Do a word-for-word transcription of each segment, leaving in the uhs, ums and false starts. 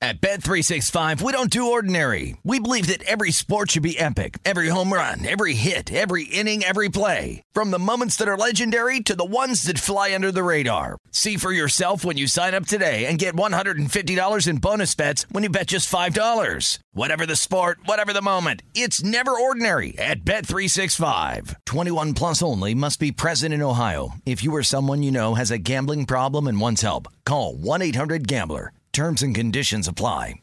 At Bet three sixty-five, we don't do ordinary. We believe that every sport should be epic. Every home run, every hit, every inning, every play. From the moments that are legendary to the ones that fly under the radar. See for yourself when you sign up today and get one hundred fifty dollars in bonus bets when you bet just five dollars. Whatever the sport, whatever the moment, it's never ordinary at Bet three sixty-five. twenty-one plus only. Must be present in Ohio. If you or someone you know has a gambling problem and wants help, call one eight hundred gambler. Terms and conditions apply.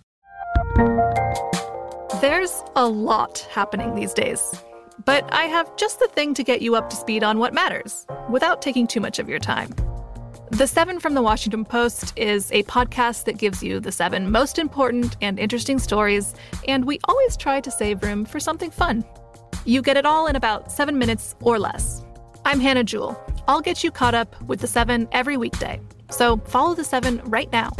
There's a lot happening these days, but I have just the thing to get you up to speed on what matters without taking too much of your time. The Seven from the Washington Post is a podcast that gives you the seven most important and interesting stories, and we always try to save room for something fun. You get it all in about seven minutes or less. I'm Hannah Jewell. I'll get you caught up with the Seven every weekday. So follow the Seven right now.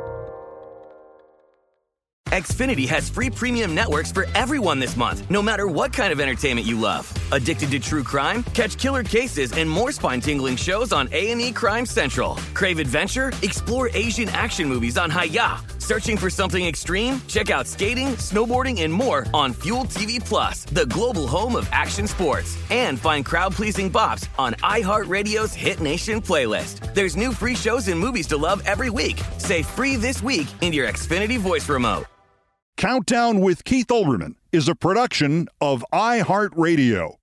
Xfinity has free premium networks for everyone this month, no matter what kind of entertainment you love. Addicted to true crime? Catch killer cases and more spine-tingling shows on A and E Crime Central. Crave adventure? Explore Asian action movies on Hi-Ya. Searching for something extreme? Check out skating, snowboarding, and more on Fuel T V Plus, the global home of action sports. And find crowd-pleasing bops on iHeartRadio's Hit Nation playlist. There's new free shows and movies to love every week. Say free this week in your Xfinity voice remote. Countdown with Keith Olbermann is a production of iHeartRadio.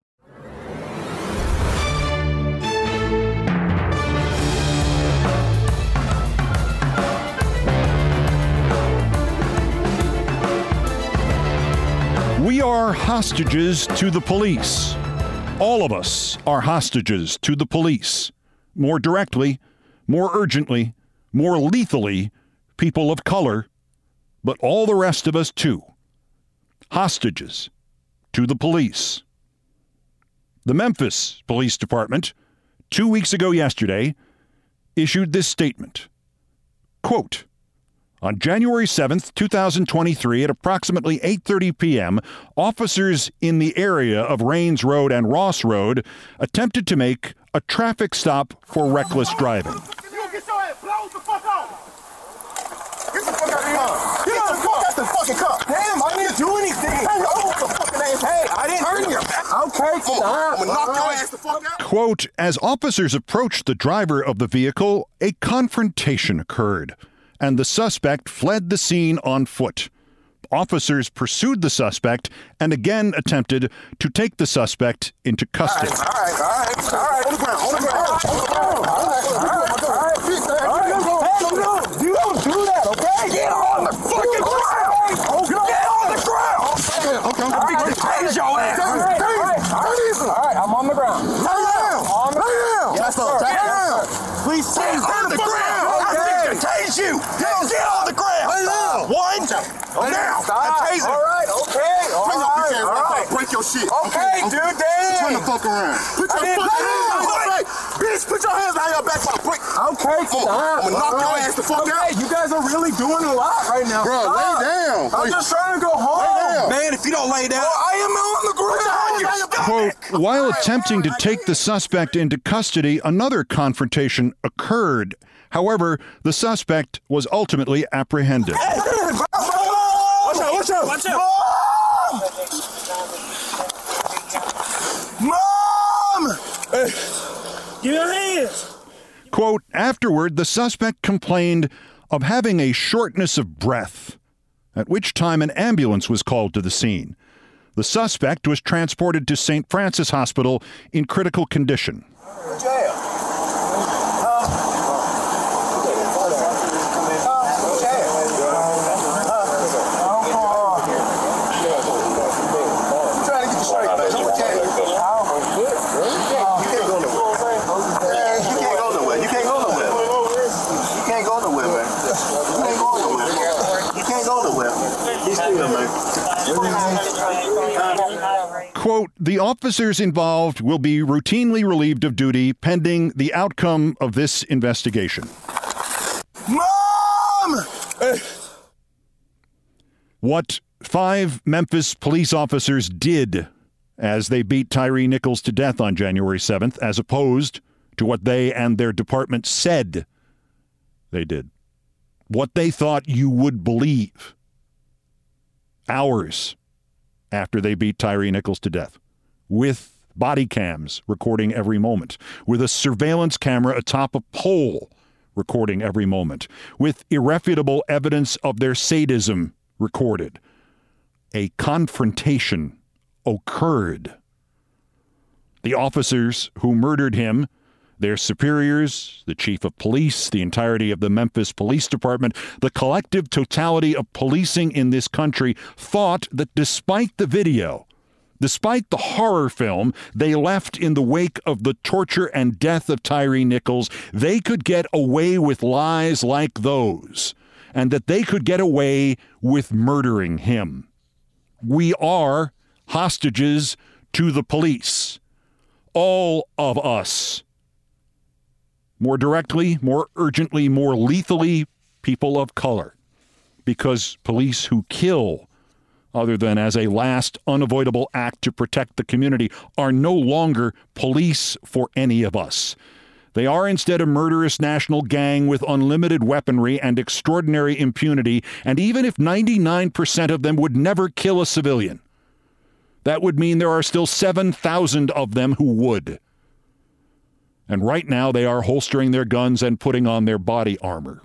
We are hostages to the police. All of us are hostages to the police. More directly, more urgently, more lethally, people of color, but all the rest of us too. Hostages to the police. The Memphis Police Department, two weeks ago yesterday, issued this statement. Quote, on January seventh, twenty twenty-three, at approximately eight thirty p.m., officers in the area of Rains Road and Ross Road attempted to make a traffic stop for reckless driving. You gonna get your ass blown the fuck off! Get the fuck out of here! Get the fuck out the fucking car! Damn, I didn't do anything! Hey, oh, the fucking ass! Hey, I didn't hurt you! Okay, stop! I'm gonna knock your ass the fuck out! Quote, as officers approached the driver of the vehicle, a confrontation occurred, and the suspect fled the scene on foot. Officers pursued the suspect and again attempted to take the suspect into custody. All right, all right, all right, all right. On the ground, on the ground, on the ground. All right, all right, all right. Hey, you don't do that, okay? Get on the fucking ground! Get on the ground! Okay, okay. All right, raise your ass. All right, all right, all right. I'm on the ground. Lay down. On the ground. Yes, sir. Lay down. Please stay on the ground. I think I tase you. Get on the ground. Lay down. One. Now. Stop. All right, okay. All right, all right. Break your shit. Okay, dude, damn. Turn the fuck around. Put your fucking hands on your back. Bitch, put your hands behind your back while I break. Okay, stop. I'm gonna knock your ass the fuck okay, out. you guys are really doing a lot right now. Bro, stop. lay down. I'm just trying to go home. Lay down. Man, if you don't lay down, well, I am on the ground. Quote, while attempting to take the suspect into custody, another confrontation occurred. However, the suspect was ultimately apprehended. Watch out, watch out. Watch out. Mom! Mom! Hey, give your hands. Quote, afterward, the suspect complained of having a shortness of breath, at which time an ambulance was called to the scene. The suspect was transported to Saint Francis Hospital in critical condition. Jail. Quote, the officers involved will be routinely relieved of duty pending the outcome of this investigation. Mom! What five Memphis police officers did as they beat Tyree Nichols to death on January seventh, as opposed to what they and their department said they did. what they thought you would believe hours after they beat Tyre Nichols to death, with body cams recording every moment, with a surveillance camera atop a pole recording every moment, with irrefutable evidence of their sadism recorded. A confrontation occurred. The officers who murdered him, their superiors, the chief of police, the entirety of the Memphis Police Department, the collective totality of policing in this country thought that despite the video, despite the horror film they left in the wake of the torture and death of Tyre Nichols, they could get away with lies like those, and that they could get away with murdering him. We are hostages to the police. All of us. More directly, more urgently, more lethally, people of color. Because police who kill, other than as a last unavoidable act to protect the community, are no longer police for any of us. They are instead a murderous national gang with unlimited weaponry and extraordinary impunity, and even if ninety-nine percent of them would never kill a civilian, that would mean there are still seven thousand of them who would. And right now they are holstering their guns and putting on their body armor.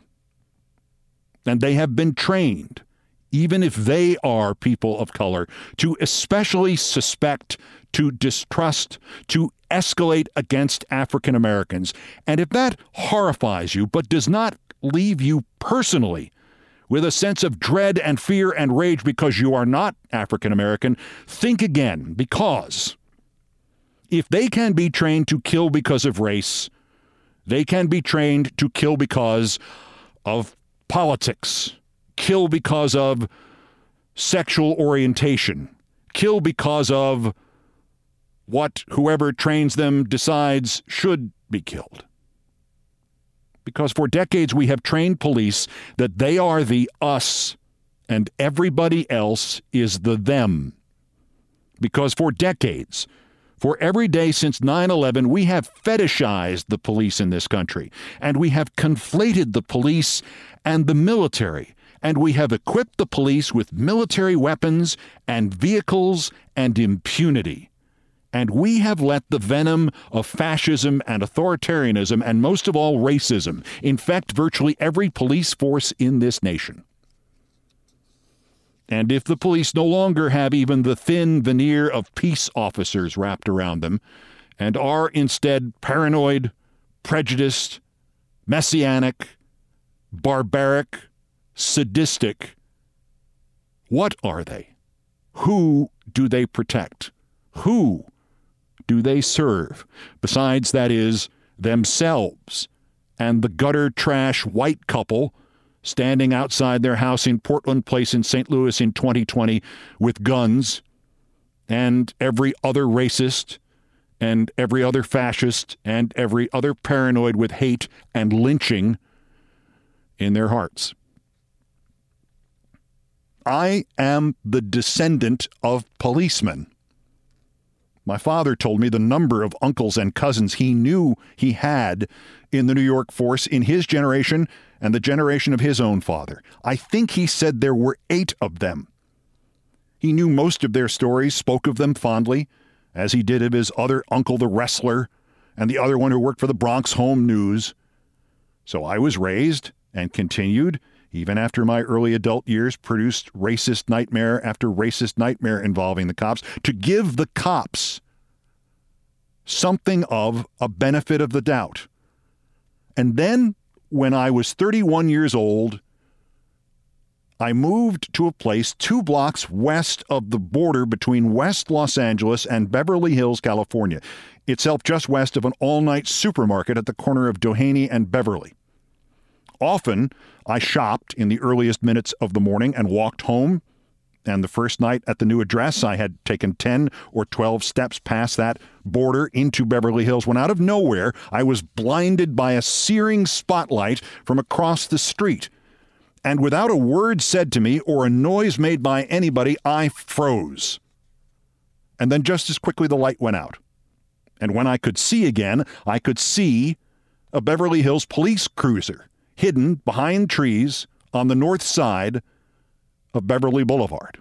And they have been trained, even if they are people of color, to especially suspect, to distrust, to escalate against African Americans. And if that horrifies you, but does not leave you personally with a sense of dread and fear and rage because you are not African American, think again, because if they can be trained to kill because of race, they can be trained to kill because of politics, kill because of sexual orientation, kill because of what whoever trains them decides should be killed. Because for decades we have trained police that they are the us and everybody else is the them. Because for decades, for every day since nine eleven, we have fetishized the police in this country, and we have conflated the police and the military, and we have equipped the police with military weapons and vehicles and impunity. And we have let the venom of fascism and authoritarianism, and most of all racism, infect virtually every police force in this nation. And if the police no longer have even the thin veneer of peace officers wrapped around them, and are instead paranoid, prejudiced, messianic, barbaric, sadistic, what are they? Who do they protect? Who do they serve? Besides, that is, themselves and the gutter trash white couple standing outside their house in Portland Place in Saint Louis in twenty twenty with guns, and every other racist and every other fascist and every other paranoid with hate and lynching in their hearts. I am the descendant of policemen. My father told me the number of uncles and cousins he knew he had in the New York force in his generation and the generation of his own father. I think he said there were eight of them. He knew most of their stories, spoke of them fondly, as he did of his other uncle, the wrestler, and the other one who worked for the Bronx Home News. So I was raised and continued, even after my early adult years produced racist nightmare after racist nightmare involving the cops, to give the cops something of a benefit of the doubt. And then, when I was thirty-one years old, I moved to a place two blocks west of the border between West Los Angeles and Beverly Hills, California, itself just west of an all-night supermarket at the corner of Doheny and Beverly. Often, I shopped in the earliest minutes of the morning and walked home, and the first night at the new address, I had taken ten or twelve steps past that border into Beverly Hills, when out of nowhere, I was blinded by a searing spotlight from across the street. And without a word said to me or a noise made by anybody, I froze. And then just as quickly the light went out. And when I could see again, I could see a Beverly Hills police cruiser hidden behind trees on the north side of Beverly Boulevard.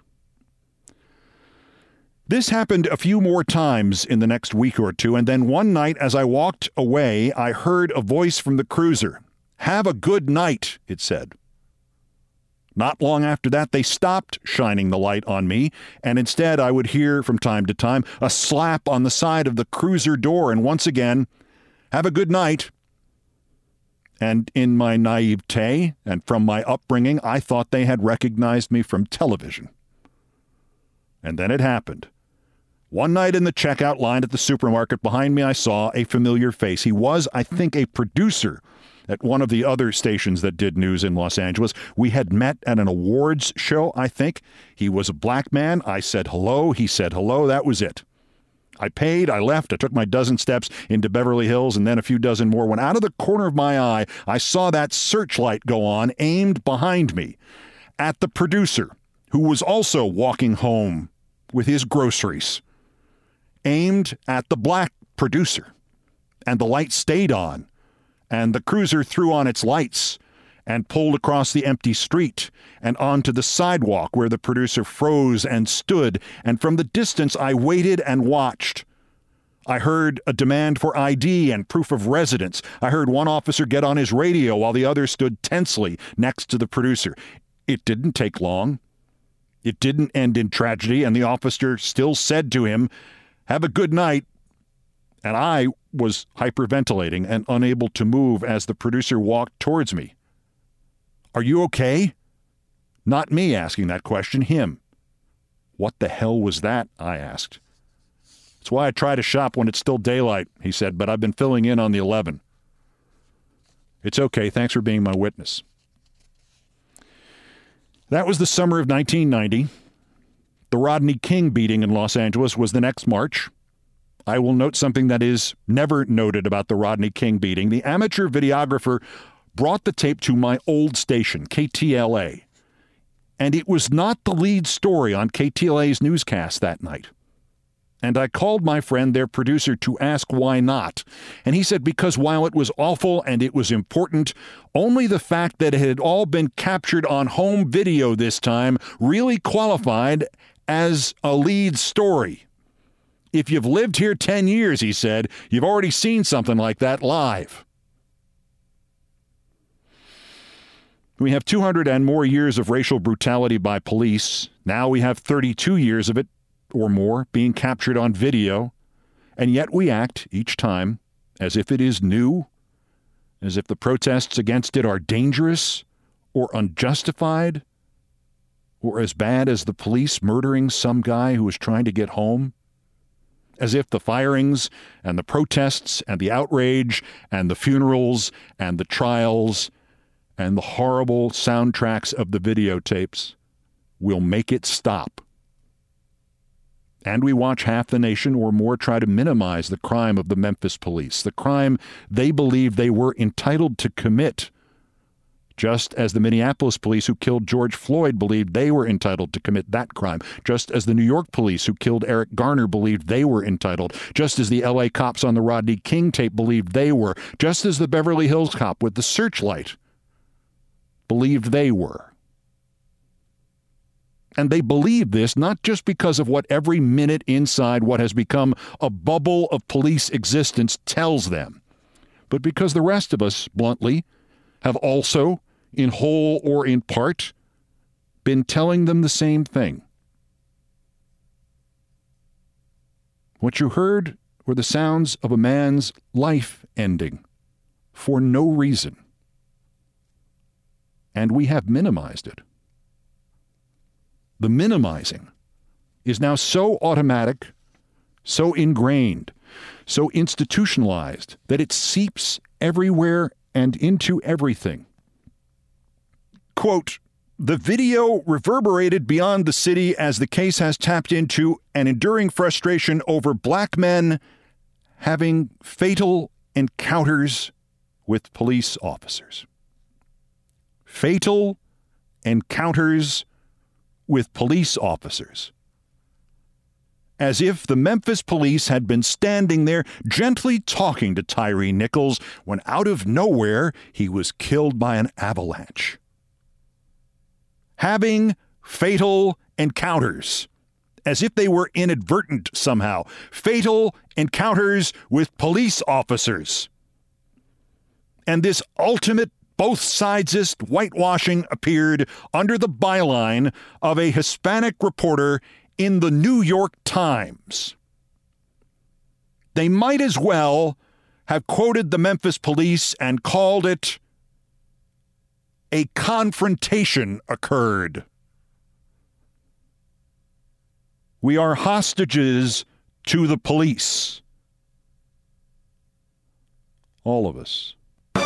This happened a few more times in the next week or two, and then one night as I walked away, I heard a voice from the cruiser. "Have a good night," it said. Not long after that, they stopped shining the light on me, and instead I would hear from time to time a slap on the side of the cruiser door, and once again, "Have a good night." And in my naivete and from my upbringing, I thought they had recognized me from television. And then it happened. One night in the checkout line at the supermarket behind me, I saw a familiar face. He was, I think, a producer at one of the other stations that did news in Los Angeles. We had met at an awards show, I think. He was a black man. I said hello. He said hello. That was it. I paid. I left. I took my dozen steps into Beverly Hills and then a few dozen more. When out of the corner of my eye, I saw that searchlight go on, aimed behind me at the producer, who was also walking home with his groceries, aimed at the black producer. And the light stayed on. And the cruiser threw on its lights and pulled across the empty street and onto the sidewalk where the producer froze and stood. And from the distance, I waited and watched. I heard a demand for I D and proof of residence. I heard one officer get on his radio while the other stood tensely next to the producer. It didn't take long. It didn't end in tragedy, and the officer still said to him, "Have a good night." And I was hyperventilating and unable to move as the producer walked towards me. "Are you okay?" Not me asking that question, him. "What the hell was that?" I asked. "It's why I try to shop when it's still daylight," he said, "but I've been filling in on the eleven. "It's okay. Thanks for being my witness." That was the summer of nineteen ninety. The Rodney King beating in Los Angeles was the next March. I will note something that is never noted about the Rodney King beating. The amateur videographer brought the tape to my old station, K T L A, and it was not the lead story on K T L A's newscast that night. And I called my friend, their producer, to ask why not. And he said because while it was awful and it was important, only the fact that it had all been captured on home video this time really qualified as a lead story. If you've lived here ten years, he said, you've already seen something like that live. We have two hundred and more years of racial brutality by police. Now we have thirty-two years of it or more being captured on video. And yet we act each time as if it is new, as if the protests against it are dangerous or unjustified, or as bad as the police murdering some guy who was trying to get home. As if the firings and the protests and the outrage and the funerals and the trials and the horrible soundtracks of the videotapes will make it stop. And we watch half the nation or more try to minimize the crime of the Memphis police, the crime they believe they were entitled to commit, just as the Minneapolis police who killed George Floyd believed they were entitled to commit that crime, just as the New York police who killed Eric Garner believed they were entitled, just as the L A cops on the Rodney King tape believed they were, just as the Beverly Hills cop with the searchlight believed they were. And they believe this not just because of what every minute inside what has become a bubble of police existence tells them, but because the rest of us, bluntly, have also, in whole or in part, been telling them the same thing. What you heard were the sounds of a man's life ending for no reason. And we have minimized it. The minimizing is now so automatic, so ingrained, so institutionalized that it seeps everywhere and into everything. Quote, the video reverberated beyond the city as the case has tapped into an enduring frustration over black men having fatal encounters with police officers. Fatal encounters with police officers. As if the Memphis police had been standing there gently talking to Tyree Nichols when out of nowhere he was killed by an avalanche. having fatal encounters, as if they were inadvertent somehow. Fatal encounters with police officers. And this ultimate both-sidesist whitewashing appeared under the byline of a Hispanic reporter in the New York Times. They might as well have quoted the Memphis police and called it a confrontation occurred. We are hostages to the police. All of us.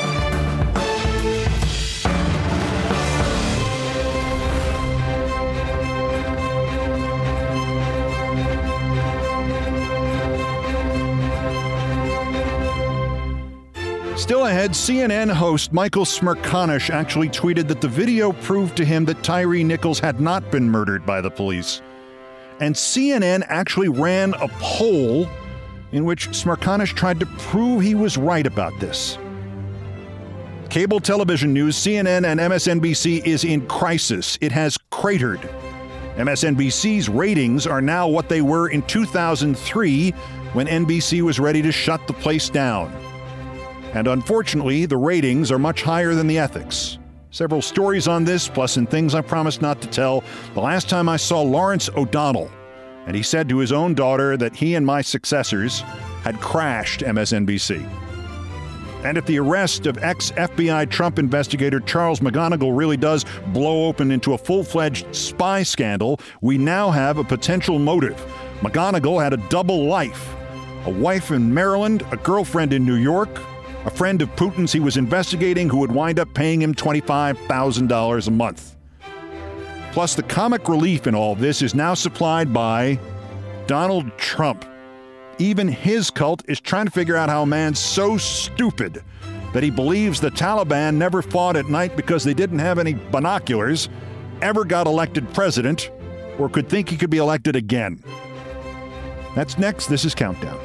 Still ahead, C N N host Michael Smerconish actually tweeted that the video proved to him that Tyre Nichols had not been murdered by the police. And C N N actually ran a poll in which Smerconish tried to prove he was right about this. Cable television news, C N N and M S N B C is in crisis. It has cratered. M S N B C's ratings are now what they were in two thousand three when N B C was ready to shut the place down. And unfortunately, the ratings are much higher than the ethics. Several stories on this, plus in things I promised not to tell. The last time I saw Lawrence O'Donnell, and he said to his own daughter that he and my successors had crashed M S N B C. And if the arrest of ex-F B I Trump investigator Charles McGonigal really does blow open into a full-fledged spy scandal, we now have a potential motive. McGonigal had a double life. A wife in Maryland, a girlfriend in New York, a friend of Putin's he was investigating who would wind up paying him twenty-five thousand dollars a month. Plus, the comic relief in all this is now supplied by Donald Trump. Even his cult is trying to figure out how a man so stupid that he believes the Taliban never fought at night because they didn't have any binoculars, ever got elected president, or could think he could be elected again. That's next. This is Countdown.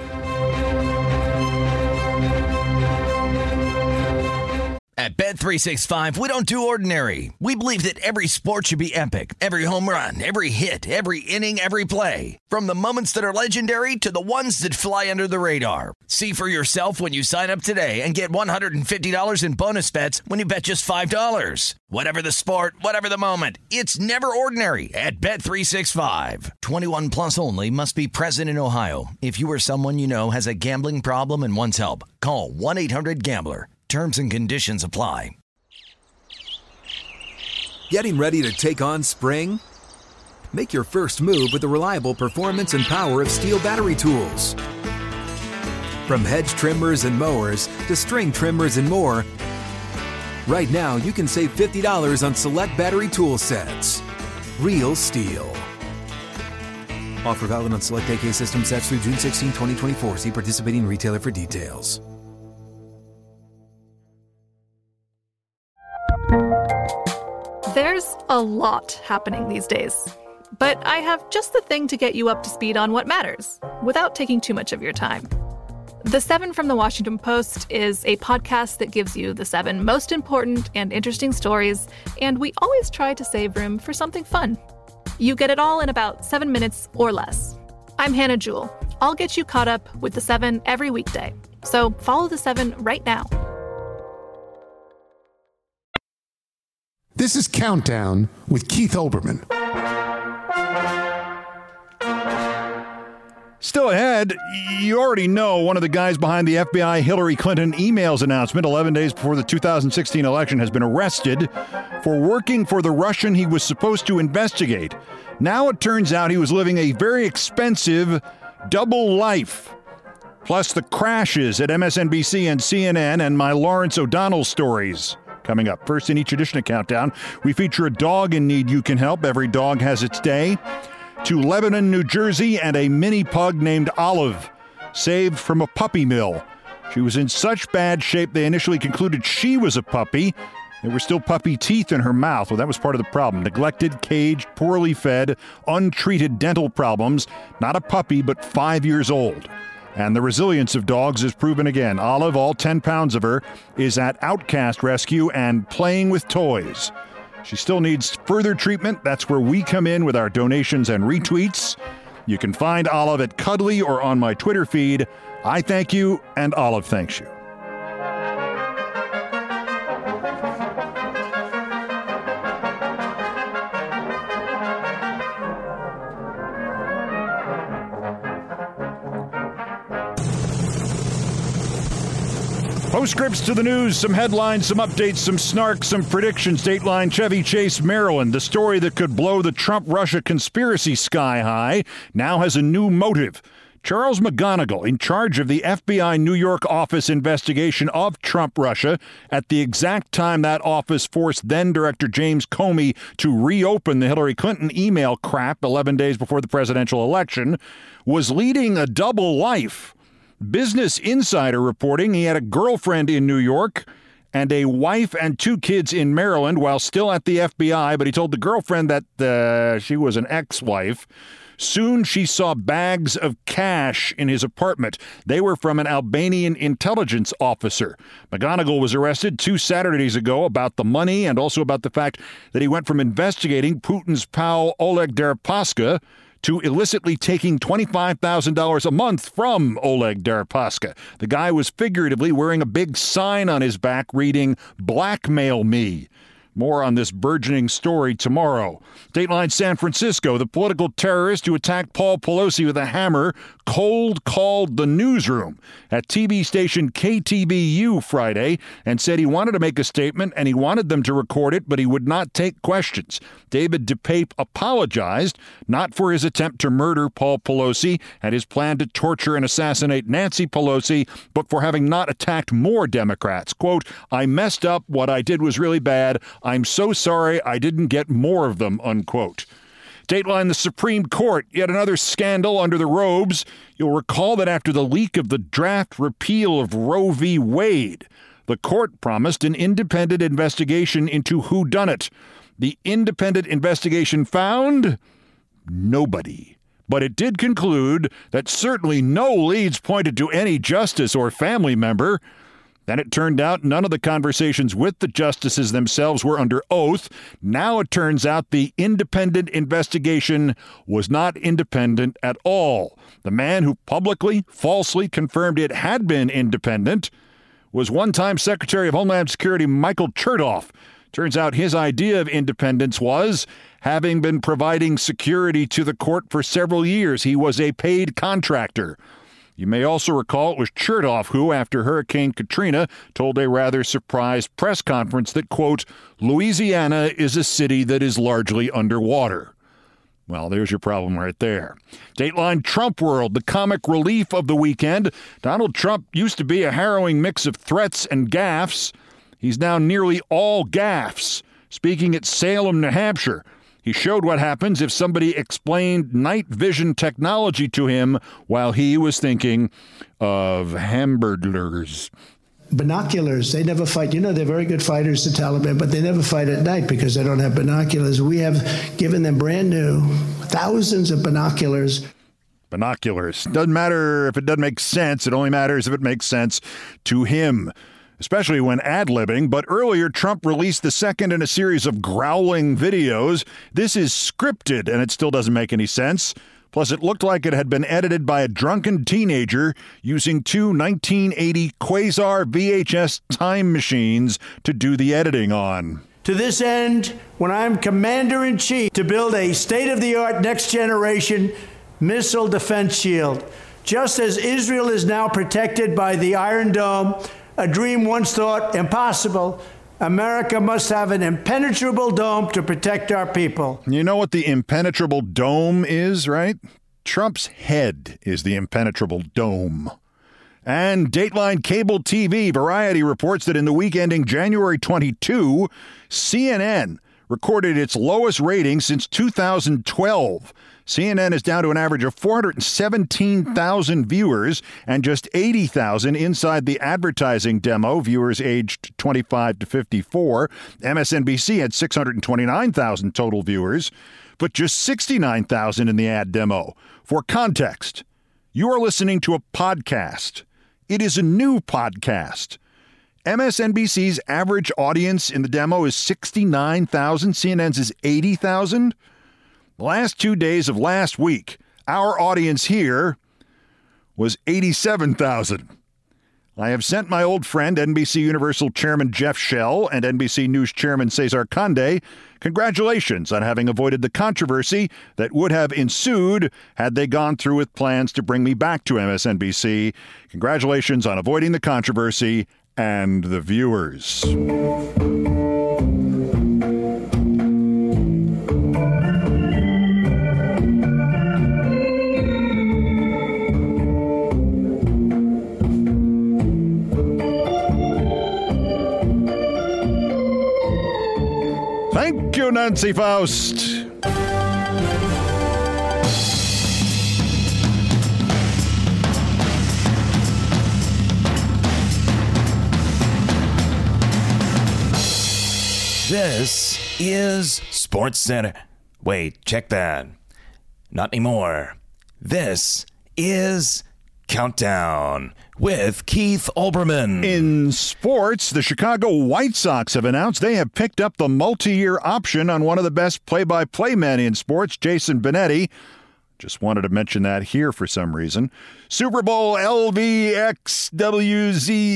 At Bet three sixty-five, we don't do ordinary. We believe that every sport should be epic. Every home run, every hit, every inning, every play. From the moments that are legendary to the ones that fly under the radar. See for yourself when you sign up today and get one hundred fifty dollars in bonus bets when you bet just five dollars. Whatever the sport, whatever the moment, it's never ordinary at Bet three sixty-five. twenty-one plus only. Must be present in Ohio. If you or someone you know has a gambling problem and wants help, call one eight hundred gambler. Terms and conditions apply. Getting ready to take on spring? Make your first move with the reliable performance and power of Steel battery tools. From hedge trimmers and mowers to string trimmers and more, right now you can save fifty dollars on select battery tool sets. Real Steel. Offer valid on select A K system sets through June sixteenth, twenty twenty-four. See participating retailer for details. There's a lot happening these days, but I have just the thing to get you up to speed on what matters without taking too much of your time. The Seven from the Washington Post is a podcast that gives you the seven most important and interesting stories, and we always try to save room for something fun. You get it all in about seven minutes or less. I'm Hannah Jewell. I'll get you caught up with the seven every weekday. So follow the seven right now. This is Countdown with Keith Olbermann. Still ahead, you already know one of the guys behind the F B I Hillary Clinton emails announcement eleven days before the two thousand sixteen election has been arrested for working for the Russian he was supposed to investigate. Now it turns out he was living a very expensive double life. Plus the crashes at M S N B C and C N N and my Lawrence O'Donnell stories. Coming up, first in each edition of Countdown, we feature a dog in need you can help. Every dog has its day. To Lebanon, New Jersey, and a mini pug named Olive, saved from a puppy mill. She was in such bad shape they initially concluded she was a puppy. There were still puppy teeth in her mouth. Well, that was part of the problem. Neglected, caged, poorly fed, untreated dental problems. Not a puppy, but five years old. And the resilience of dogs is proven again. Olive, all ten pounds of her, is at Outcast Rescue and Playing with Toys. She still needs further treatment. That's where we come in with our donations and retweets. You can find Olive at Cuddly or on my Twitter feed. I thank you, and Olive thanks you. Postscripts to the news, some headlines, some updates, some snark, some predictions. Dateline, Chevy Chase, Maryland. The story that could blow the Trump-Russia conspiracy sky high now has a new motive. Charles McGonigal, in charge of the F B I New York office investigation of Trump-Russia, at the exact time that office forced then-Director James Comey to reopen the Hillary Clinton email crap eleven days before the presidential election, was leading a double life. Business Insider reporting he had a girlfriend in New York and a wife and two kids in Maryland while still at the F B I, but he told the girlfriend that uh, she was an ex-wife. Soon she saw bags of cash in his apartment. They were from an Albanian intelligence officer. McGonigal was arrested two Saturdays ago about the money and also about the fact that he went from investigating Putin's pal Oleg Deripaska to illicitly taking twenty-five thousand dollars a month from Oleg Deripaska. The guy was figuratively wearing a big sign on his back reading, "Blackmail me." More on this burgeoning story tomorrow. Dateline San Francisco, the political terrorist who attacked Paul Pelosi with a hammer cold called the newsroom at T V station K T B U Friday and said he wanted to make a statement and he wanted them to record it, but he would not take questions. David DePape apologized, not for his attempt to murder Paul Pelosi and his plan to torture and assassinate Nancy Pelosi, but for having not attacked more Democrats. Quote, "I messed up. What I did was really bad. I'm so sorry I didn't get more of them," unquote. Dateline, the Supreme Court, yet another scandal under the robes. You'll recall that after the leak of the draft repeal of Roe v. Wade, the court promised an independent investigation into whodunit. The independent investigation found nobody. But it did conclude that certainly no leads pointed to any justice or family member. Then it turned out none of the conversations with the justices themselves were under oath. Now it turns out the independent investigation was not independent at all. The man who publicly, falsely confirmed it had been independent was one-time Secretary of Homeland Security Michael Chertoff. Turns out his idea of independence was, having been providing security to the court for several years, he was a paid contractor. You may also recall it was Chertoff who, after Hurricane Katrina, told a rather surprised press conference that, quote, "Louisiana is a city that is largely underwater." Well, there's your problem right there. Dateline Trump World, the comic relief of the weekend. Donald Trump used to be a harrowing mix of threats and gaffes. He's now nearly all gaffes. Speaking at Salem, New Hampshire, he showed what happens if somebody explained night vision technology to him while he was thinking of hamburglers. Binoculars, they never fight. You know, they're very good fighters, the Taliban, but they never fight at night because they don't have binoculars. We have given them brand new thousands of binoculars. Binoculars. Doesn't matter if it doesn't make sense. It only matters if it makes sense to him, especially when ad-libbing. But earlier, Trump released the second in a series of growling videos. This is scripted, and it still doesn't make any sense. Plus, it looked like it had been edited by a drunken teenager using two nineteen eighty Quasar V H S time machines to do the editing on. To this end, when I'm commander-in-chief to build a state-of-the-art next-generation missile defense shield, just as Israel is now protected by the Iron Dome, a dream once thought impossible, America must have an impenetrable dome to protect our people. You know what the impenetrable dome is, right? Trump's head is the impenetrable dome. And Dateline Cable T V, Variety reports that in the week ending January twenty-second, C N N recorded its lowest rating since two thousand twelve. C N N is down to an average of four hundred seventeen thousand viewers and just eighty thousand inside the advertising demo, viewers aged twenty-five to fifty-four. M S N B C had six hundred twenty-nine thousand total viewers, but just sixty-nine thousand in the ad demo. For context, you are listening to a podcast. It is a new podcast. M S N B C's average audience in the demo is sixty-nine thousand. C N N's is eighty thousand. The last two days of last week, our audience here was eighty-seven thousand. I have sent my old friend, N B C Universal Chairman Jeff Shell and N B C News Chairman Cesar Conde, congratulations on having avoided the controversy that would have ensued had they gone through with plans to bring me back to M S N B C. Congratulations on avoiding the controversy and the viewers. Thank you, Nancy Faust. This is Sports Center. Wait, check that. Not anymore. This is Countdown with Keith Olbermann. In sports, the Chicago White Sox have announced they have picked up the multi-year option on one of the best play-by-play men in sports, Jason Benetti. Just wanted to mention that here for some reason. Super Bowl L V X W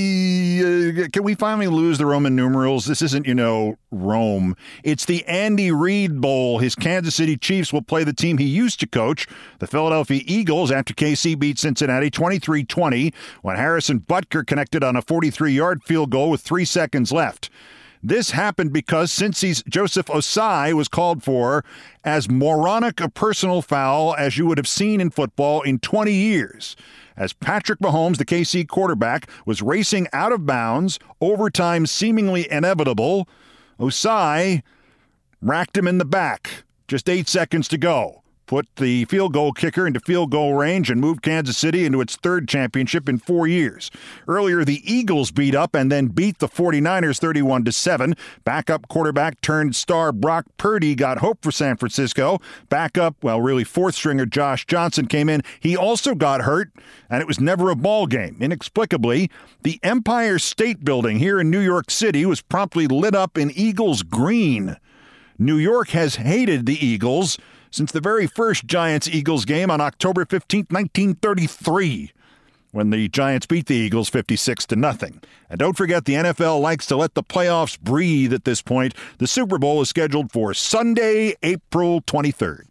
Z. Uh, can we finally lose the Roman numerals? This isn't, you know, Rome. It's the Andy Reid Bowl. His Kansas City Chiefs will play the team he used to coach, the Philadelphia Eagles, after K C beat Cincinnati twenty-three twenty when Harrison Butker connected on a forty-three-yard field goal with three seconds left. This happened because Cincy's Joseph Osai was called for as moronic a personal foul as you would have seen in football in twenty years. As Patrick Mahomes, the K C quarterback, was racing out of bounds, overtime seemingly inevitable, Osai racked him in the back. Just eight seconds to go. Put the field goal kicker into field goal range and moved Kansas City into its third championship in four years. Earlier, the Eagles beat up and then beat the forty-niners thirty-one to seven. Backup quarterback turned star Brock Purdy got hope for San Francisco. Backup, well, really fourth stringer Josh Johnson came in. He also got hurt, and it was never a ball game. Inexplicably, the Empire State Building here in New York City was promptly lit up in Eagles green. New York has hated the Eagles since the very first Giants-Eagles game on October fifteenth, nineteen thirty-three, when the Giants beat the Eagles fifty-six to nothing. And don't forget, the N F L likes to let the playoffs breathe at this point. The Super Bowl is scheduled for Sunday, April twenty-third.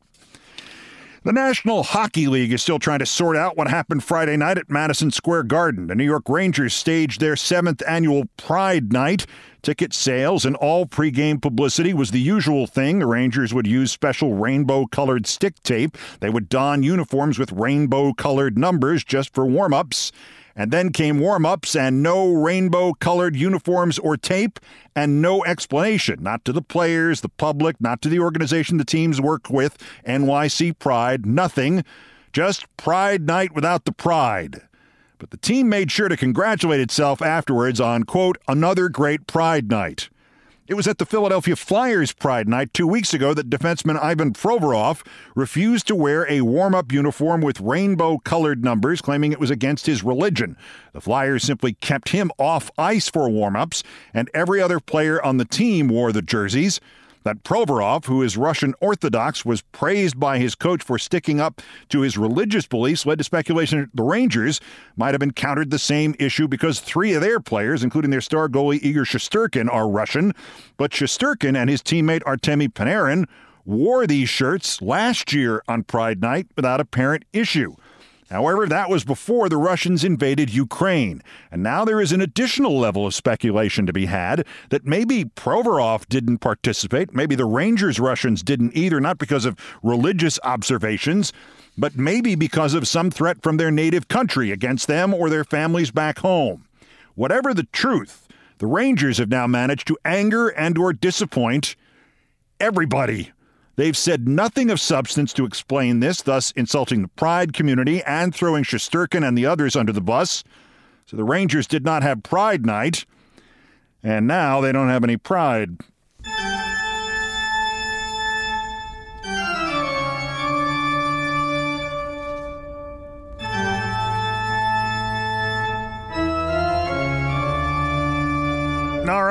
The National Hockey League is still trying to sort out what happened Friday night at Madison Square Garden. The New York Rangers staged their seventh annual Pride Night. Ticket sales and all pregame publicity was the usual thing. The Rangers would use special rainbow-colored stick tape. They would don uniforms with rainbow-colored numbers just for warm-ups. And then came warm-ups and no rainbow-colored uniforms or tape and no explanation. Not to the players, the public, not to the organization the teams work with, N Y C Pride, nothing. Just Pride Night without the pride. But the team made sure to congratulate itself afterwards on, quote, another great Pride Night. It was at the Philadelphia Flyers Pride Night two weeks ago that defenseman Ivan Provorov refused to wear a warm-up uniform with rainbow-colored numbers, claiming it was against his religion. The Flyers simply kept him off ice for warm-ups, and every other player on the team wore the jerseys. That Provorov, who is Russian Orthodox, was praised by his coach for sticking up to his religious beliefs, led to speculation that the Rangers might have encountered the same issue because three of their players, including their star goalie Igor Shesterkin, are Russian. But Shesterkin and his teammate Artemi Panarin wore these shirts last year on Pride Night without apparent issue. However, that was before the Russians invaded Ukraine, and now there is an additional level of speculation to be had that maybe Provorov didn't participate, maybe the Rangers Russians didn't either, not because of religious observations, but maybe because of some threat from their native country against them or their families back home. Whatever the truth, the Rangers have now managed to anger and or disappoint everybody. They've said nothing of substance to explain this, thus insulting the Pride community and throwing Shesterkin and the others under the bus. So the Rangers did not have Pride Night, and now they don't have any pride.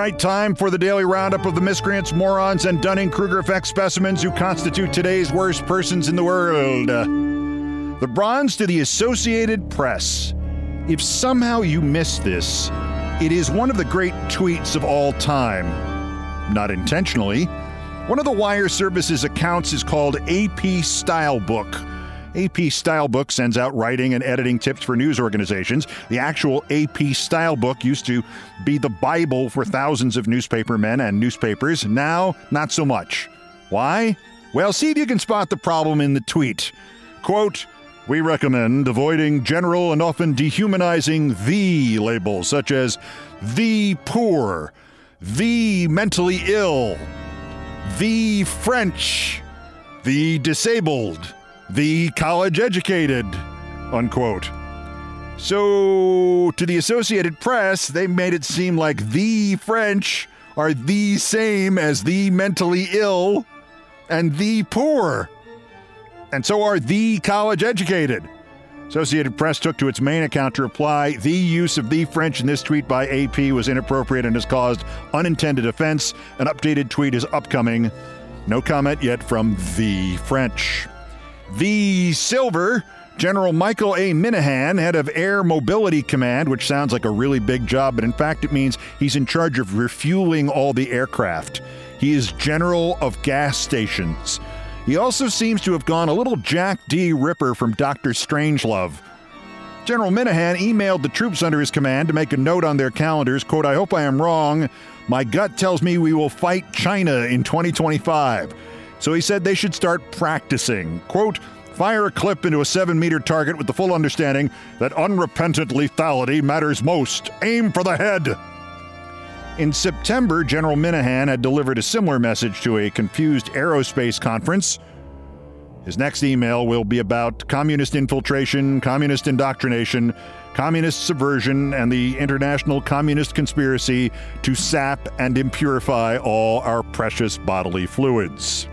right, time for the daily roundup of the miscreants, morons, and Dunning-Kruger effect specimens who constitute today's worst persons in the world. The bronze to the Associated Press. If somehow you missed this, it is one of the great tweets of all time. Not intentionally. One of the wire service's accounts is called A P Stylebook. A P Stylebook sends out writing and editing tips for news organizations. The actual A P Stylebook used to be the Bible for thousands of newspapermen and newspapers. Now, not so much. Why? Well, see if you can spot the problem in the tweet. Quote, "We recommend avoiding general and often dehumanizing the labels, such as the poor, the mentally ill, the French, the disabled, the college-educated," unquote. So, to the Associated Press, they made it seem like the French are the same as the mentally ill and the poor. And so are the college-educated. Associated Press took to its main account to reply, "The use of the French in this tweet by A P was inappropriate and has caused unintended offense. An updated tweet is upcoming." No comment yet from the French. The silver, General Michael A. Minahan, head of Air Mobility Command, which sounds like a really big job, but in fact it means he's in charge of refueling all the aircraft. He is General of Gas Stations. He also seems to have gone a little Jack D. Ripper from Doctor Strangelove. General Minahan emailed the troops under his command to make a note on their calendars, quote, "I hope I am wrong. My gut tells me we will fight China in twenty twenty-five. So he said they should start practicing. Quote, "Fire a clip into a seven-meter target with the full understanding that unrepentant lethality matters most. Aim for the head." In September, General Minahan had delivered a similar message to a confused aerospace conference. His next email will be about communist infiltration, communist indoctrination, communist subversion, and the international communist conspiracy to sap and impurify all our precious bodily fluids.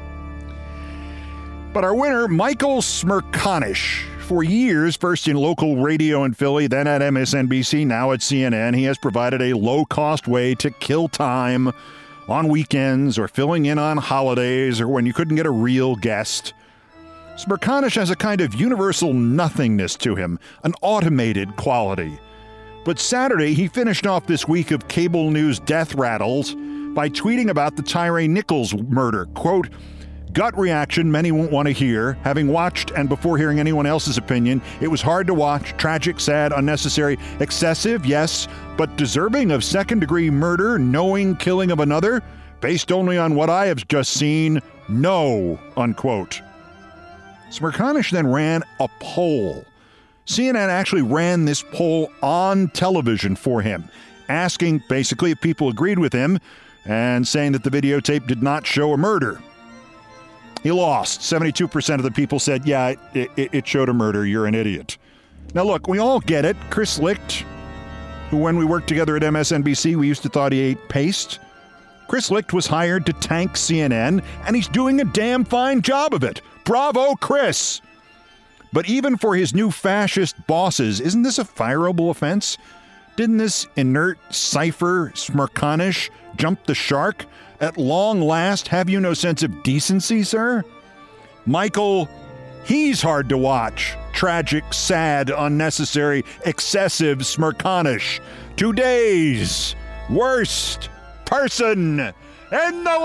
But our winner, Michael Smerconish, for years, first in local radio in Philly, then at M S N B C, now at C N N, he has provided a low-cost way to kill time on weekends or filling in on holidays or when you couldn't get a real guest. Smerconish has a kind of universal nothingness to him, an automated quality. But Saturday, he finished off this week of cable news death rattles by tweeting about the Tyre Nichols murder. Quote, "Gut reaction many won't want to hear. Having watched and before hearing anyone else's opinion, it was hard to watch, tragic, sad, unnecessary, excessive, yes, but deserving of second-degree murder, knowing killing of another, based only on what I have just seen, no," unquote. Smerconish then ran a poll. C N N actually ran this poll on television for him, asking basically if people agreed with him and saying that the videotape did not show a murder. He lost. seventy-two percent of the people said, yeah, it, it, it showed a murder. You're an idiot. Now, look, we all get it. Chris Licht, who when we worked together at M S N B C, we used to thought he ate paste. Chris Licht was hired to tank C N N, and he's doing a damn fine job of it. Bravo, Chris! But even for his new fascist bosses, isn't this a fireable offense? Didn't this inert cipher Smerconish jump the shark? At long last, have you no sense of decency, sir? Michael, he's hard to watch. Tragic, sad, unnecessary, excessive Smerconish. Today's worst person in the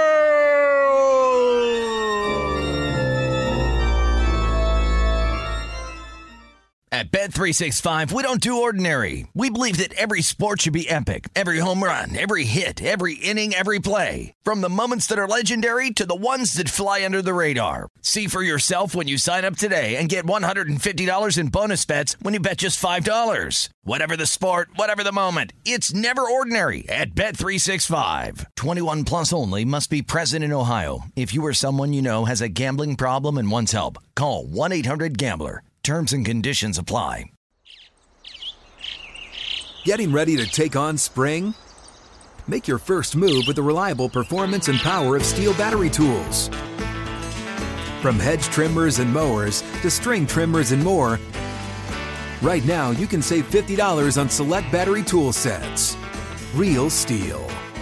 world! At Bet three sixty-five, we don't do ordinary. We believe that every sport should be epic. Every home run, every hit, every inning, every play. From the moments that are legendary to the ones that fly under the radar. See for yourself when you sign up today and get one hundred fifty dollars in bonus bets when you bet just five dollars. Whatever the sport, whatever the moment, it's never ordinary at Bet three sixty-five. twenty-one plus only. Must be present in Ohio. If you or someone you know has a gambling problem and wants help, call one eight hundred gambler. Terms and conditions apply. Getting ready to take on spring? Make your first move with the reliable performance and power of Steel battery tools. From hedge trimmers and mowers to string trimmers and more, right now you can save fifty dollars on select battery tool sets. Real Steel.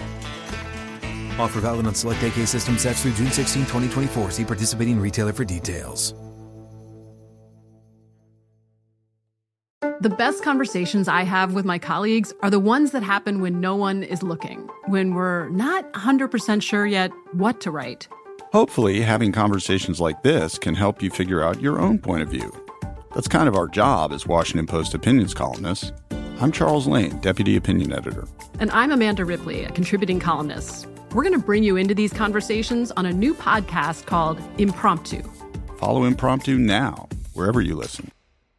Offer valid on select A K system sets through June sixteenth, twenty twenty-four. See participating retailer for details. The best conversations I have with my colleagues are the ones that happen when no one is looking, when we're not one hundred percent sure yet what to write. Hopefully, having conversations like this can help you figure out your own point of view. That's kind of our job as Washington Post opinions columnists. I'm Charles Lane, Deputy Opinion Editor. And I'm Amanda Ripley, a contributing columnist. We're going to bring you into these conversations on a new podcast called Impromptu. Follow Impromptu now, wherever you listen.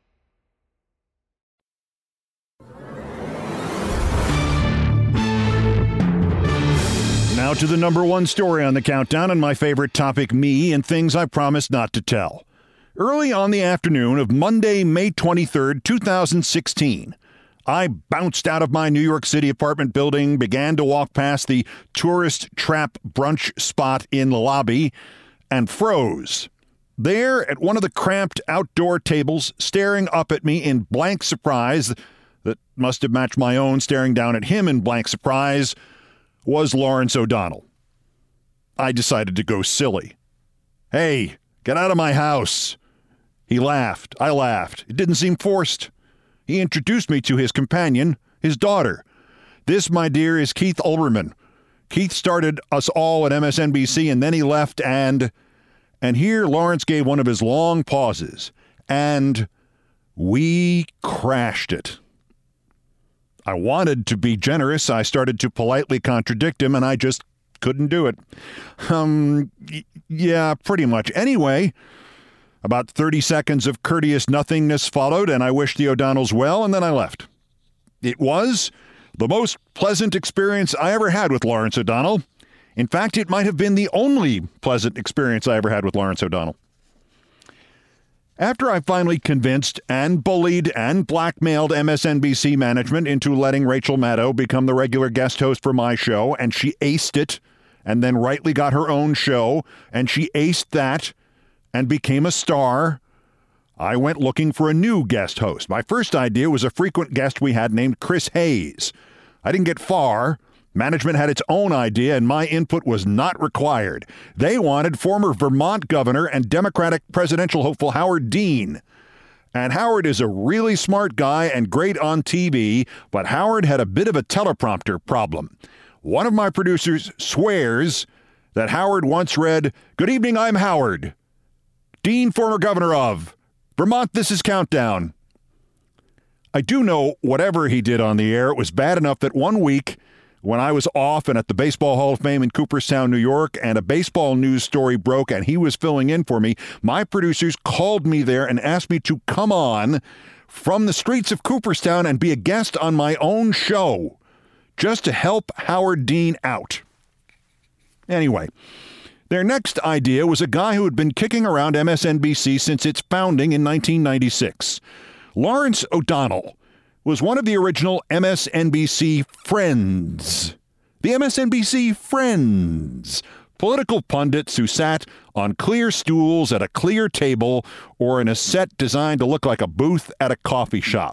Now to the number one story on the countdown and my favorite topic, me and things I promised not to tell. Early on the afternoon of Monday, May twenty-third, twenty sixteen, I bounced out of my New York City apartment building, began to walk past the tourist trap brunch spot in the lobby, and froze. There, at one of the cramped outdoor tables, staring up at me in blank surprise that must have matched my own staring down at him in blank surprise, was Lawrence O'Donnell. I decided to go silly. "Hey, get out of my house." He laughed. I laughed. It didn't seem forced. He introduced me to his companion, his daughter. "This, my dear, is Keith Olbermann. Keith started us all at M S N B C, and then he left, and..." And here Lawrence gave one of his long pauses. "And we crashed it." I wanted to be generous. I started to politely contradict him, and I just couldn't do it. Um, y- yeah, pretty much. Anyway, about thirty seconds of courteous nothingness followed, and I wished the O'Donnells well, and then I left. It was the most pleasant experience I ever had with Lawrence O'Donnell. In fact, it might have been the only pleasant experience I ever had with Lawrence O'Donnell. After I finally convinced and bullied and blackmailed M S N B C management into letting Rachel Maddow become the regular guest host for my show, and she aced it, and then rightly got her own show, and she aced that, and became a star, I went looking for a new guest host. My first idea was a frequent guest we had named Chris Hayes. I didn't get far. Management had its own idea, and my input was not required. They wanted former Vermont governor and Democratic presidential hopeful Howard Dean. And Howard is a really smart guy and great on T V, but Howard had a bit of a teleprompter problem. One of my producers swears that Howard once read, "Good evening, I'm Howard. Dean, former governor of Vermont, this is Countdown." I do know whatever he did on the air, it was bad enough that one week, when I was off and at the Baseball Hall of Fame in Cooperstown, New York, and a baseball news story broke and he was filling in for me, my producers called me there and asked me to come on from the streets of Cooperstown and be a guest on my own show just to help Howard Dean out. Anyway, their next idea was a guy who had been kicking around M S N B C since its founding in nineteen ninety-six. Lawrence O'Donnell was one of the original M S N B C Friends. The M S N B C Friends. Political pundits who sat on clear stools at a clear table or in a set designed to look like a booth at a coffee shop.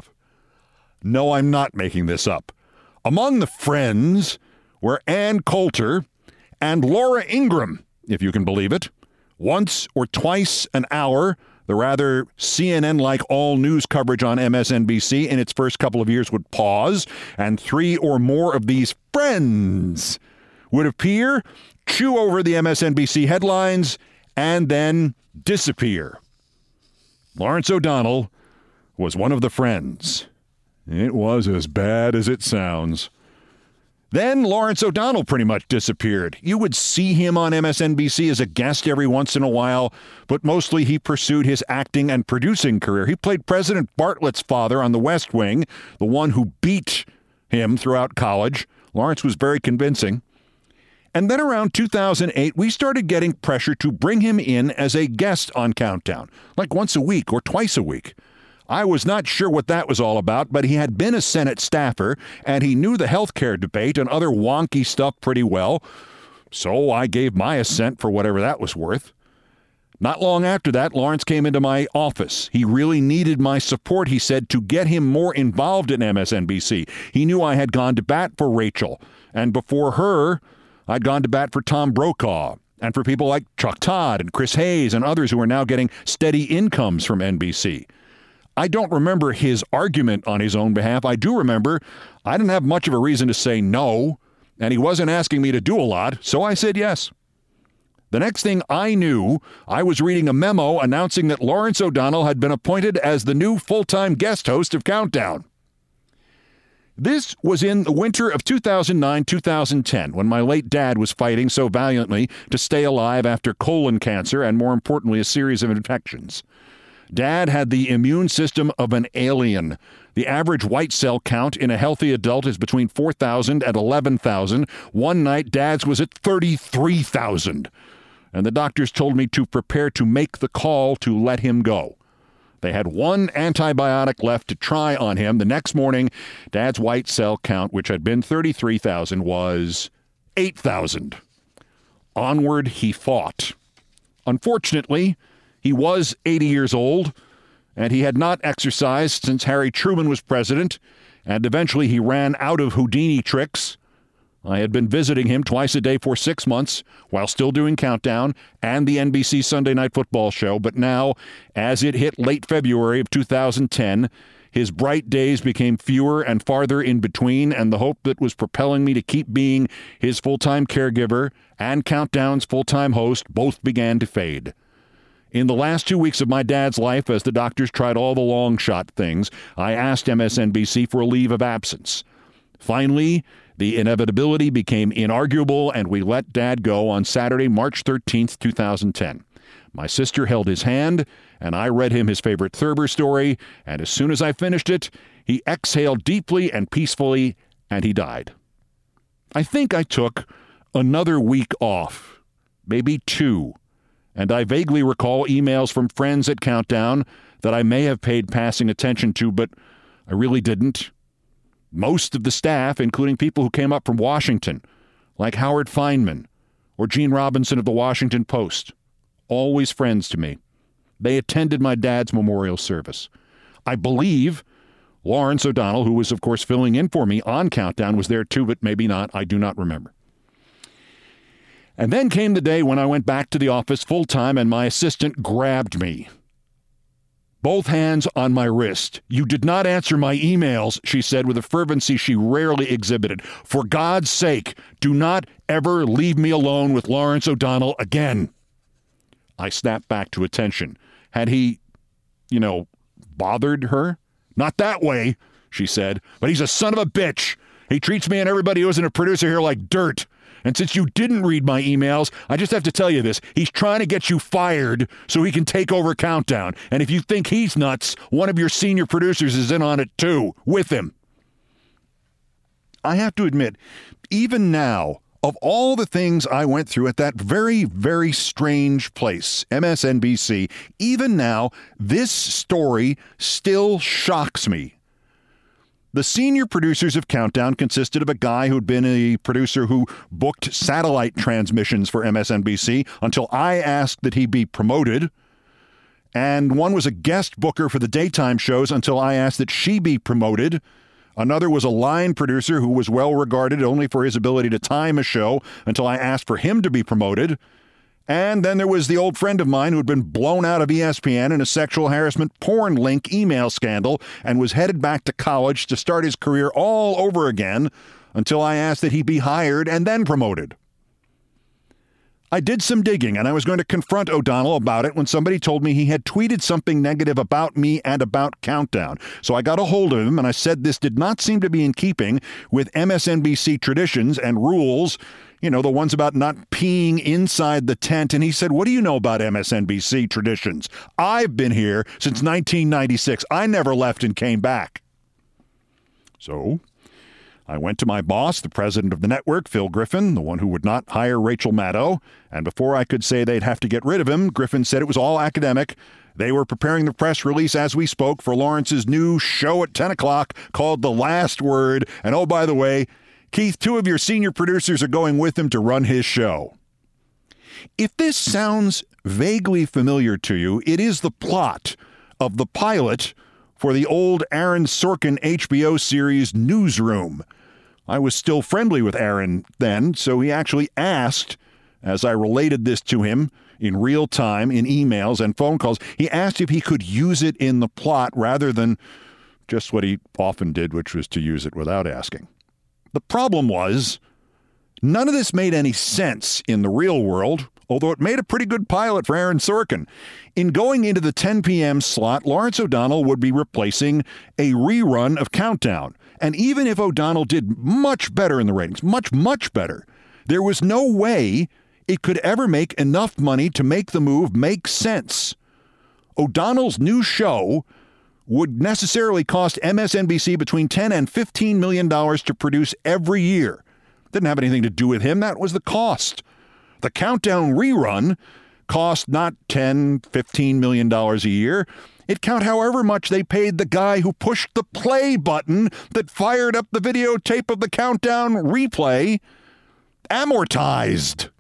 No, I'm not making this up. Among the Friends were Ann Coulter and Laura Ingraham, if you can believe it. Once or twice an hour, the rather C N N-like all-news coverage on M S N B C in its first couple of years would pause, and three or more of these friends would appear, chew over the M S N B C headlines, and then disappear. Lawrence O'Donnell was one of the friends. It was as bad as it sounds. Then Lawrence O'Donnell pretty much disappeared. You would see him on M S N B C as a guest every once in a while, but mostly he pursued his acting and producing career. He played President Bartlett's father on The West Wing, the one who beat him throughout college. Lawrence was very convincing. And then around two thousand eight, we started getting pressure to bring him in as a guest on Countdown, like once a week or twice a week. I was not sure what that was all about, but he had been a Senate staffer, and he knew the health care debate and other wonky stuff pretty well, so I gave my assent for whatever that was worth. Not long after that, Lawrence came into my office. He really needed my support, he said, to get him more involved in M S N B C. He knew I had gone to bat for Rachel, and before her, I'd gone to bat for Tom Brokaw and for people like Chuck Todd and Chris Hayes and others who are now getting steady incomes from N B C. I don't remember his argument on his own behalf. I do remember I didn't have much of a reason to say no, and he wasn't asking me to do a lot, so I said yes. The next thing I knew, I was reading a memo announcing that Lawrence O'Donnell had been appointed as the new full-time guest host of Countdown. This was in the winter of two thousand nine two thousand ten, when my late dad was fighting so valiantly to stay alive after colon cancer and, more importantly, a series of infections. Dad had the immune system of an alien. The average white cell count in a healthy adult is between four thousand and eleven thousand. One night, Dad's was at thirty-three thousand. And the doctors told me to prepare to make the call to let him go. They had one antibiotic left to try on him. The next morning, Dad's white cell count, which had been thirty-three thousand, was eight thousand. Onward he fought. Unfortunately, he was eighty years old, and he had not exercised since Harry Truman was president, and eventually he ran out of Houdini tricks. I had been visiting him twice a day for six months while still doing Countdown and the N B C Sunday Night Football show, but now, as it hit late February of two thousand ten, his bright days became fewer and farther in between, and the hope that was propelling me to keep being his full-time caregiver and Countdown's full-time host both began to fade. In the last two weeks of my dad's life, as the doctors tried all the long-shot things, I asked M S N B C for a leave of absence. Finally, the inevitability became inarguable, and we let Dad go on Saturday, March thirteenth, two thousand ten. My sister held his hand, and I read him his favorite Thurber story, and as soon as I finished it, he exhaled deeply and peacefully, and he died. I think I took another week off, maybe two, and I vaguely recall emails from friends at Countdown that I may have paid passing attention to, but I really didn't. Most of the staff, including people who came up from Washington, like Howard Feynman or Gene Robinson of the Washington Post, always friends to me. They attended my dad's memorial service. I believe Lawrence O'Donnell, who was, of course, filling in for me on Countdown, was there too, but maybe not. I do not remember. And then came the day when I went back to the office full-time and my assistant grabbed me. Both hands on my wrist. "You did not answer my emails," she said with a fervency she rarely exhibited. "For God's sake, do not ever leave me alone with Lawrence O'Donnell again." I snapped back to attention. Had he, you know, bothered her? "Not that way," she said, "but he's a son of a bitch. He treats me and everybody who isn't a producer here like dirt. And since you didn't read my emails, I just have to tell you this. He's trying to get you fired so he can take over Countdown. And if you think he's nuts, one of your senior producers is in on it too, with him." I have to admit, even now, of all the things I went through at that very, very strange place, M S N B C, even now, this story still shocks me. The senior producers of Countdown consisted of a guy who'd been a producer who booked satellite transmissions for M S N B C until I asked that he be promoted. And one was a guest booker for the daytime shows until I asked that she be promoted. Another was a line producer who was well regarded only for his ability to time a show until I asked for him to be promoted. And then there was the old friend of mine who had been blown out of E S P N in a sexual harassment porn link email scandal and was headed back to college to start his career all over again until I asked that he be hired and then promoted. I did some digging, and I was going to confront O'Donnell about it when somebody told me he had tweeted something negative about me and about Countdown. So I got a hold of him, and I said this did not seem to be in keeping with M S N B C traditions and rules, you know, the ones about not peeing inside the tent. And he said, "What do you know about M S N B C traditions? I've been here since nineteen ninety-six. I never left and came back." So I went to my boss, the president of the network, Phil Griffin, the one who would not hire Rachel Maddow, and before I could say they'd have to get rid of him, Griffin said it was all academic. They were preparing the press release as we spoke for Lawrence's new show at ten o'clock called The Last Word, and oh, by the way, Keith, two of your senior producers are going with him to run his show. If this sounds vaguely familiar to you, it is the plot of the pilot for the old Aaron Sorkin H B O series Newsroom. I was still friendly with Aaron then, so he actually asked, as I related this to him in real time, in emails and phone calls, he asked if he could use it in the plot rather than just what he often did, which was to use it without asking. The problem was, none of this made any sense in the real world, although it made a pretty good pilot for Aaron Sorkin. In going into the ten p.m. slot, Lawrence O'Donnell would be replacing a rerun of Countdown. And even if O'Donnell did much better in the ratings, much, much better, there was no way it could ever make enough money to make the move make sense. O'Donnell's new show would necessarily cost M S N B C between ten and fifteen million dollars to produce every year. Didn't have anything to do with him. That was the cost. The Countdown rerun cost not ten, fifteen million dollars a year. It count however much they paid the guy who pushed the play button that fired up the videotape of the Countdown replay, amortized.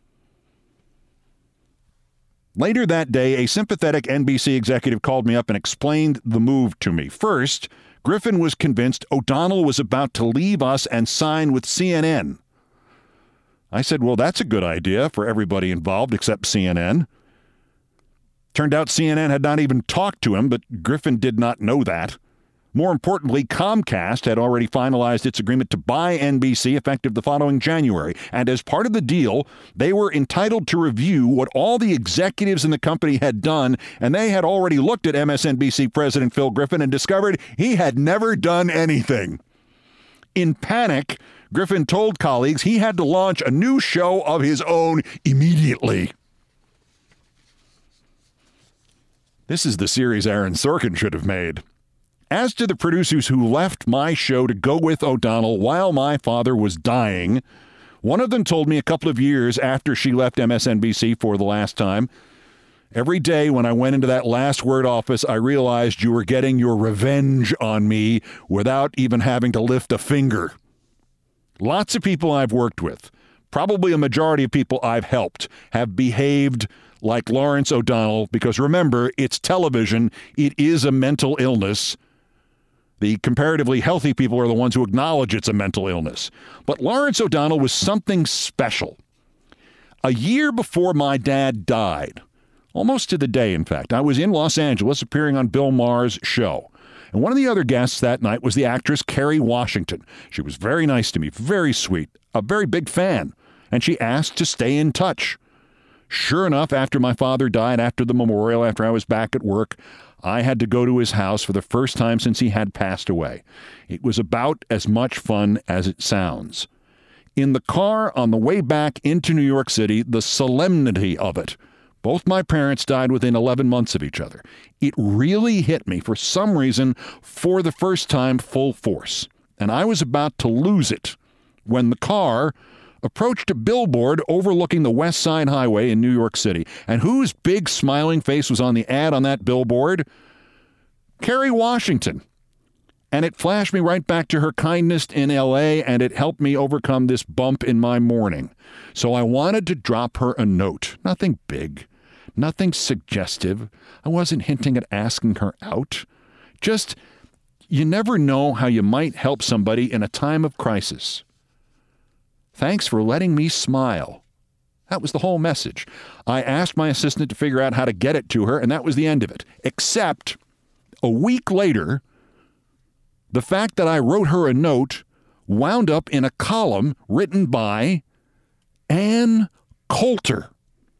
Later that day, a sympathetic N B C executive called me up and explained the move to me. First, Griffin was convinced O'Donnell was about to leave us and sign with C N N. I said, well, that's a good idea for everybody involved except C N N. Turned out C N N had not even talked to him, but Griffin did not know that. More importantly, Comcast had already finalized its agreement to buy N B C effective the following January. And as part of the deal, they were entitled to review what all the executives in the company had done, and they had already looked at M S N B C President Phil Griffin and discovered he had never done anything. In panic, Griffin told colleagues he had to launch a new show of his own immediately. This is the series Aaron Sorkin should have made. As to the producers who left my show to go with O'Donnell while my father was dying, one of them told me a couple of years after she left M S N B C for the last time, every day when I went into that last word office, I realized you were getting your revenge on me without even having to lift a finger. Lots of people I've worked with, probably a majority of people I've helped, have behaved like Lawrence O'Donnell because, remember, it's television. It is a mental illness. The comparatively healthy people are the ones who acknowledge it's a mental illness. But Lawrence O'Donnell was something special. A year before my dad died, almost to the day, in fact, I was in Los Angeles appearing on Bill Maher's show. And one of the other guests that night was the actress Kerry Washington. She was very nice to me, very sweet, a very big fan. And she asked to stay in touch. Sure enough, after my father died, after the memorial, after I was back at work, I had to go to his house for the first time since he had passed away. It was about as much fun as it sounds. In the car on the way back into New York City, the solemnity of it. Both my parents died within eleven months of each other. It really hit me, for some reason, for the first time, full force. And I was about to lose it when the car approached a billboard overlooking the West Side Highway in New York City. And whose big smiling face was on the ad on that billboard? Kerry Washington. And it flashed me right back to her kindness in L A, and it helped me overcome this bump in my morning. So I wanted to drop her a note. Nothing big. Nothing suggestive. I wasn't hinting at asking her out. Just, you never know how you might help somebody in a time of crisis. Thanks for letting me smile. That was the whole message. I asked my assistant to figure out how to get it to her, and that was the end of it. Except, a week later, the fact that I wrote her a note wound up in a column written by Ann Coulter.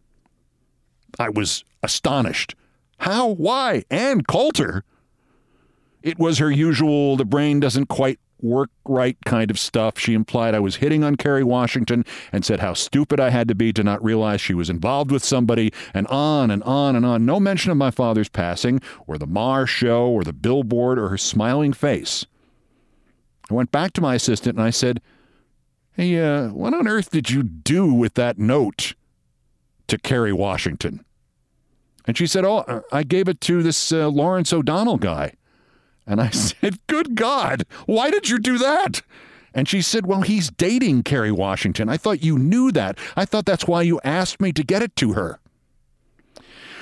I was astonished. How? Why? Ann Coulter? It was her usual, the brain doesn't quite work right kind of stuff. She implied I was hitting on Kerry Washington and said how stupid I had to be to not realize she was involved with somebody, and on and on and on. No mention of my father's passing or the Maher show or the billboard or her smiling face. I went back to my assistant and I said, hey, uh, what on earth did you do with that note to Kerry Washington? And she said, oh, I gave it to this uh, Lawrence O'Donnell guy. And I said, good God, why did you do that? And she said, well, he's dating Kerry Washington. I thought you knew that. I thought that's why you asked me to get it to her.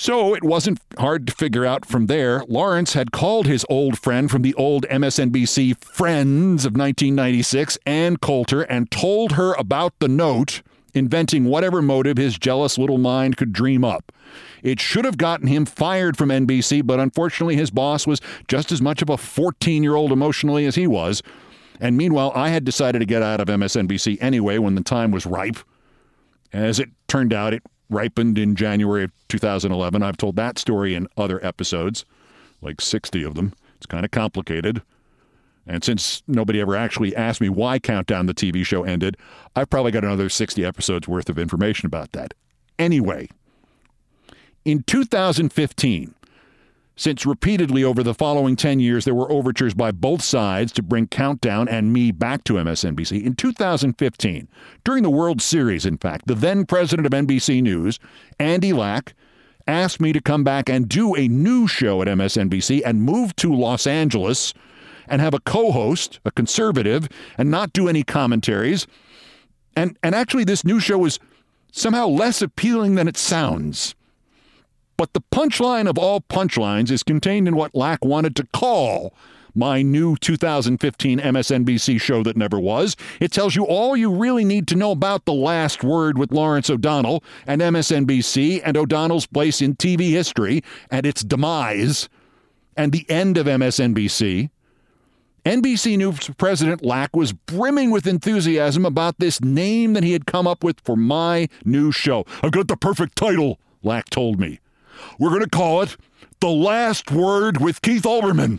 So it wasn't hard to figure out from there. Lawrence had called his old friend from the old M S N B C Friends of nineteen ninety-six, Ann Coulter, and told her about the note, inventing whatever motive his jealous little mind could dream up. It should have gotten him fired from N B C, but unfortunately his boss was just as much of a fourteen-year-old emotionally as he was. And meanwhile, I had decided to get out of M S N B C anyway when the time was ripe. As it turned out, it ripened in January of two thousand eleven. I've told that story in other episodes, like sixty of them. It's kind of complicated. And since nobody ever actually asked me why Countdown, the T V show, ended, I've probably got another sixty episodes worth of information about that. Anyway, in two thousand fifteen, since repeatedly over the following ten years there were overtures by both sides to bring Countdown and me back to M S N B C, in two thousand fifteen, during the World Series, in fact, the then president of N B C News, Andy Lack, asked me to come back and do a new show at M S N B C and move to Los Angeles and have a co-host, a conservative, and not do any commentaries. And, and actually this new show was somehow less appealing than it sounds. But the punchline of all punchlines is contained in what Lack wanted to call my new two thousand fifteen M S N B C show that never was. It tells you all you really need to know about The Last Word with Lawrence O'Donnell and M S N B C and O'Donnell's place in T V history and its demise and the end of M S N B C. N B C News President Lack was brimming with enthusiasm about this name that he had come up with for my new show. I've got the perfect title, Lack told me. We're going to call it The Last Word with Keith Olbermann.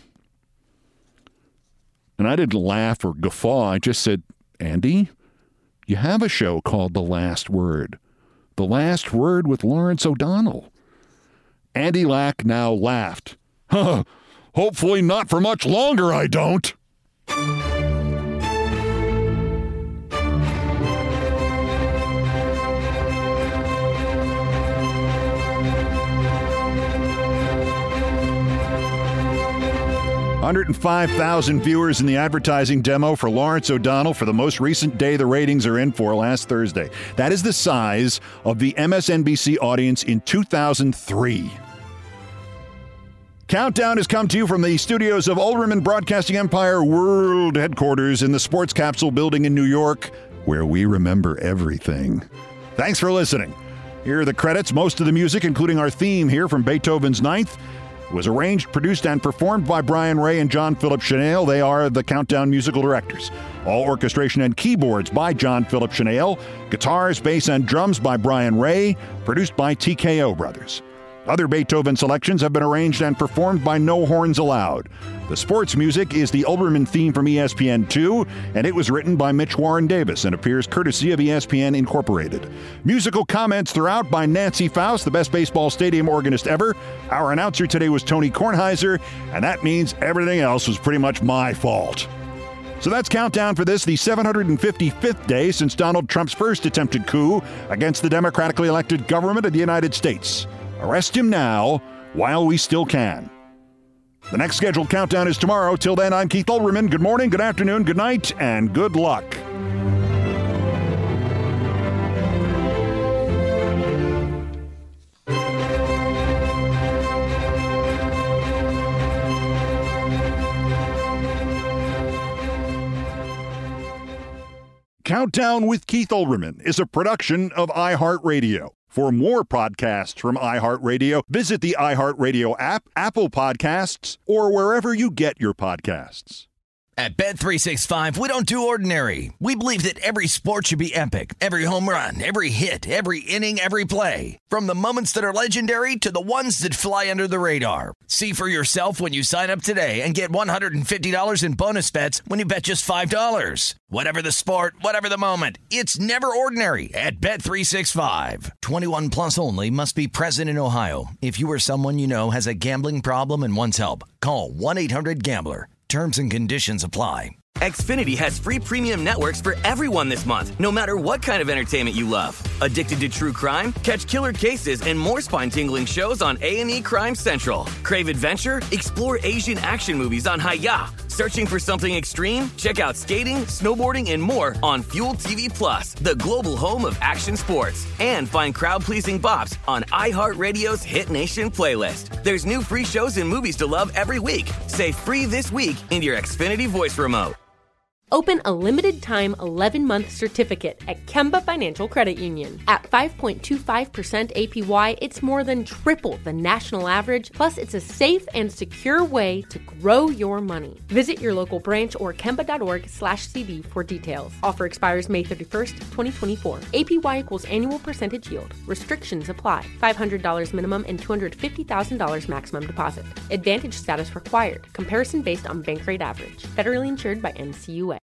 And I didn't laugh or guffaw. I just said, Andy, you have a show called The Last Word. The Last Word with Lawrence O'Donnell. Andy Lack now laughed. Huh, hopefully not for much longer, I don't. one hundred five thousand viewers in the advertising demo for Lawrence O'Donnell for the most recent day the ratings are in for, last Thursday. That is the size of the M S N B C audience in two thousand three. Countdown has come to you from the studios of Olbermann Broadcasting Empire World Headquarters in the Sports Capsule building in New York, where we remember everything. Thanks for listening. Here are the credits. Most of the music, including our theme here from Beethoven's Ninth, was arranged, produced, and performed by Brian Ray and John Philip Chanel. They are the Countdown musical directors. All orchestration and keyboards by John Philip Chanel. Guitars, bass, and drums by Brian Ray. Produced by T K O Brothers. Other Beethoven selections have been arranged and performed by No Horns Allowed. The sports music is the Olbermann theme from E S P N two, and it was written by Mitch Warren Davis and appears courtesy of E S P N Incorporated. Musical comments throughout by Nancy Faust, the best baseball stadium organist ever. Our announcer today was Tony Kornheiser, and that means everything else was pretty much my fault. So that's Countdown for this, the seven hundred fifty-fifth day since Donald Trump's first attempted coup against the democratically elected government of the United States. Arrest him now while we still can. The next scheduled Countdown is tomorrow. Till then, I'm Keith Olbermann. Good morning, good afternoon, good night, and good luck. Countdown with Keith Olbermann is a production of iHeartRadio. For more podcasts from iHeartRadio, visit the iHeartRadio app, Apple Podcasts, or wherever you get your podcasts. At Bet three sixty-five, we don't do ordinary. We believe that every sport should be epic. Every home run, every hit, every inning, every play. From the moments that are legendary to the ones that fly under the radar. See for yourself when you sign up today and get one hundred fifty dollars in bonus bets when you bet just five dollars. Whatever the sport, whatever the moment, it's never ordinary at Bet three sixty-five. twenty-one plus only. Must be present in Ohio. If you or someone you know has a gambling problem and wants help, call one eight hundred gambler. Terms and conditions apply. Xfinity has free premium networks for everyone this month, no matter what kind of entertainment you love. Addicted to true crime? Catch killer cases and more spine-tingling shows on A and E Crime Central. Crave adventure? Explore Asian action movies on Hi-Ya. Searching for something extreme? Check out skating, snowboarding, and more on Fuel T V Plus, the global home of action sports. And find crowd-pleasing bops on iHeartRadio's Hit Nation playlist. There's new free shows and movies to love every week. Say free this week in your Xfinity voice remote. Open a limited-time eleven-month certificate at Kemba Financial Credit Union. At five point two five percent A P Y, it's more than triple the national average, plus it's a safe and secure way to grow your money. Visit your local branch or kemba.org slash CD for details. Offer expires May thirty-first, twenty twenty-four. A P Y equals annual percentage yield. Restrictions apply. five hundred dollars minimum and two hundred fifty thousand dollars maximum deposit. Advantage status required. Comparison based on bank rate average. Federally insured by N C U A.